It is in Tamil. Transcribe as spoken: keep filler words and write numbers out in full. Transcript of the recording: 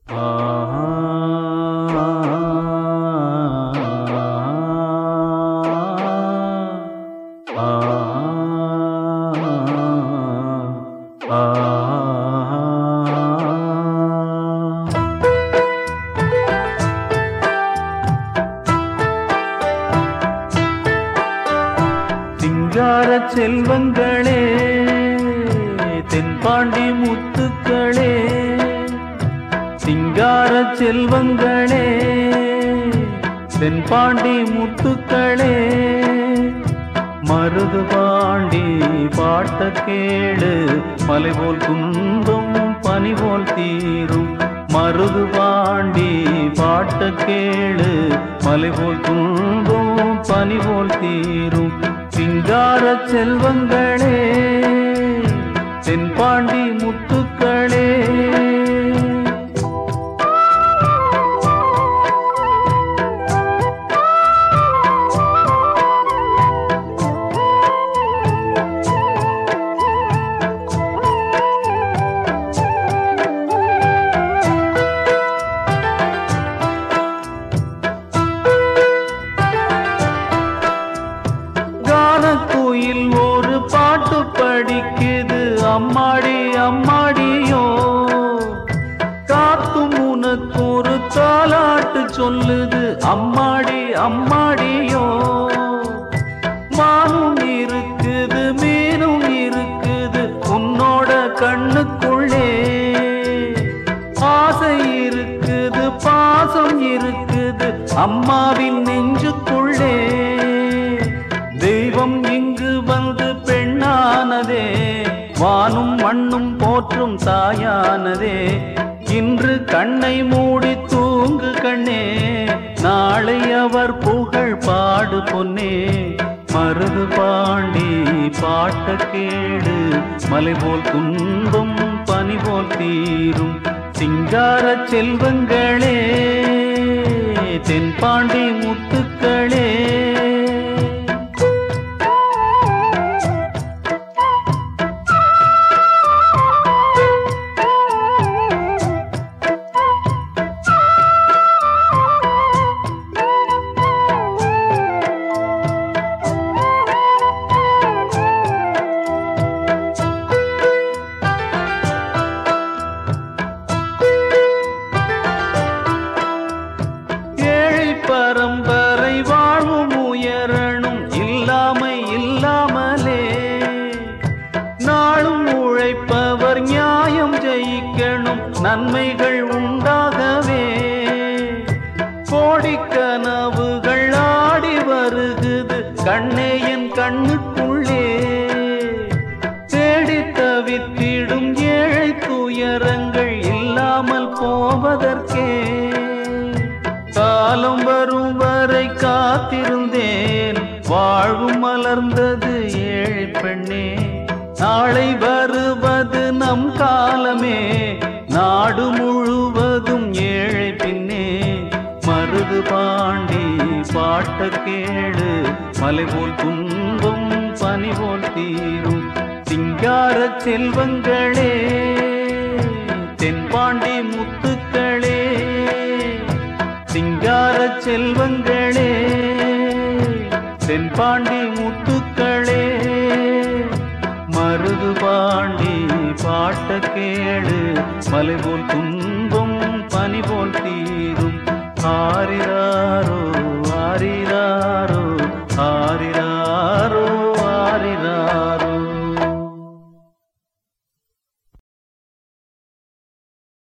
சிங்கார செல்வங்களே, தென்பாண்டி முத்துக்களே, சிங்கார செல்வங்களே, தென்பாண்டி முத்துக்களே, மருது பாண்டி பாட்ட கேளு, மலை போல் குன்றும் பனி போல் தீரும். மருது பாண்டி பாட்ட கேளு, மலை போல் குன்றும் பனி போல் தீரும். சிங்கார செல்வங்களே, தென்பாண்டி முத்துக்களே, கானக்குயில் ஒரு பாட்டு படிக்குது, அம்மாடி அம்மாடியோ. காத்தும் உனக்கு ஒரு தாலாட்டு சொல்லுது, அம்மாடி அம்மாடியோ. மானும் இருக்குது மீனும் இருக்குது உன்னோட கண்ணுக்குள்ளே. ஆசை இருக்குது பாசம் இருக்குது அம்மாவின் நெஞ்சுக்குள்ளே. தெய்வம் இங்கு வந்து பெண்ணானதே, வானும் மண்ணும் போற்றும் தாயானதே. இன்று கண்ணை மூடி தூங்கு கண்ணே, நாளை அவர் புகழ் பாடு பொன்னே. மருது பாண்டி பாட்ட கேடு, மலை போல் துன்பம் பனி போல் தீரும். சிங்கார செல்வங்களே, தென்பாண்டி முத்துக்களே, பரம்பரை வாழ்வும் உயரணும் இல்லாமை இல்லாமலே. நாளும் உழைப்பவர் நியாயம் ஜெயிக்கணும், நன்மைகள் உண்டாகவே. கோடிக்கனவுகள் ஆடி வருகுது கண்ணே என் கண்ணுக்குள்ளே. தேடி தவித்திடும் ஏழை துயரங்கள் இல்லாமல் போவதற்கே. காலம் வரும் வரை காத்திருந்தேன், வாழ்வும் மலர்ந்தது ஏழை பெண்ணே. நாளை வருவது நம் காலமே, நாடு முழுவதும் ஏழை பின்னே. மருது பாண்டி பாட்ட கேளு, மலை போல் துன்பம் பனி போல் தீரும். சிங்கார செல்வங்களே, தென்பாண்டி முத்துக்களே, சிங்கார செல்வங்களே, தென்பாண்டி முத்துக்களே. மருது பாண்டி பாட்ட கேளு, மலை போல் துன்பம் பனி போல் தீரும். ஆரிராரோ